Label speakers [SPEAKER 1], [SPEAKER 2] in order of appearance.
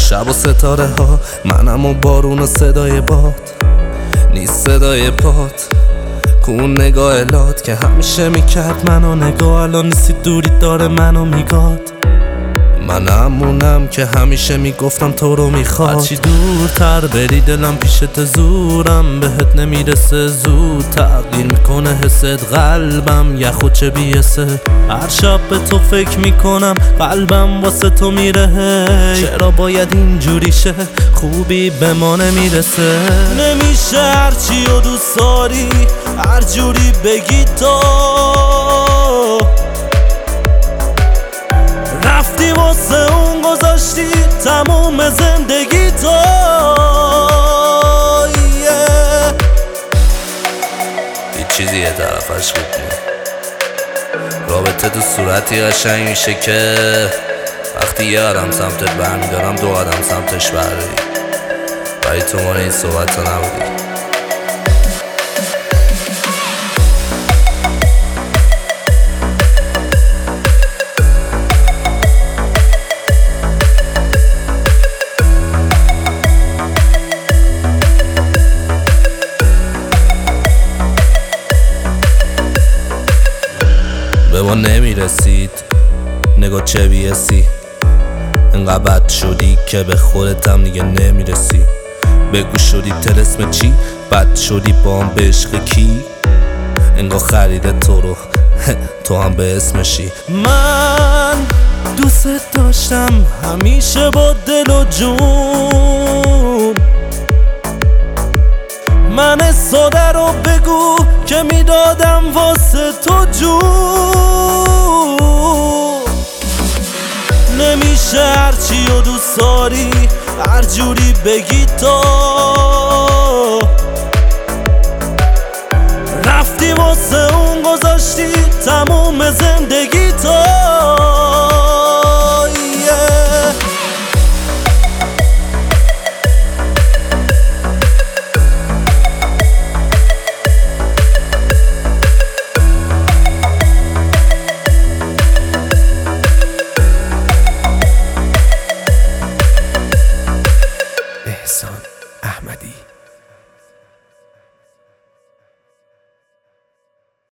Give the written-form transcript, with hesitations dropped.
[SPEAKER 1] شب و ستاره ها، منم و بارون و صدای باد، نیست صدای پات. کون نگاه لات که همیشه میکرد منو نگاه، الان نیستی دوری داره منو میگاد. منم اونم که همیشه میگفتم تو رو میخواد. هرچی دورتر بری دلم پیشت زورم بهت نمیرسه، زود تغییر میکنه حست قلبم یخو چه بیسه. هر شب به تو فکر میکنم قلبم واسه تو میره، چرا باید اینجوری شه خوبی به ما نمیرسه. نمیشه هرچی و دوست داری هر جوری بگی تو، رفتی واسه اون گذاشتی تموم زندگی تو. هیچ چیزی یه طرفش خوب نیست. رابطه تو صورتی قشنگ میشه که وقتی یه آدم سمتت برمیدارم دو آدم سمتش برداری، ولی تو مال این صحبت ها نبودی. به ما نمیرسید نگاه چه بیسی، انقدر بد شدی که به خودتم دیگه نمیرسی. بگو شدی طلسم چی؟ بد شدی با هم به عشق کی؟ انگار خریده تو رو تو هم به اسمشی. من دوست داشتم همیشه با دل و جون، من ساده رو بگو که میدادم واسه تو جون. نمیشه هرچی و دوست داری هر جوری بگی تو، رفتی واسه اون گذاشتی تموم زندگی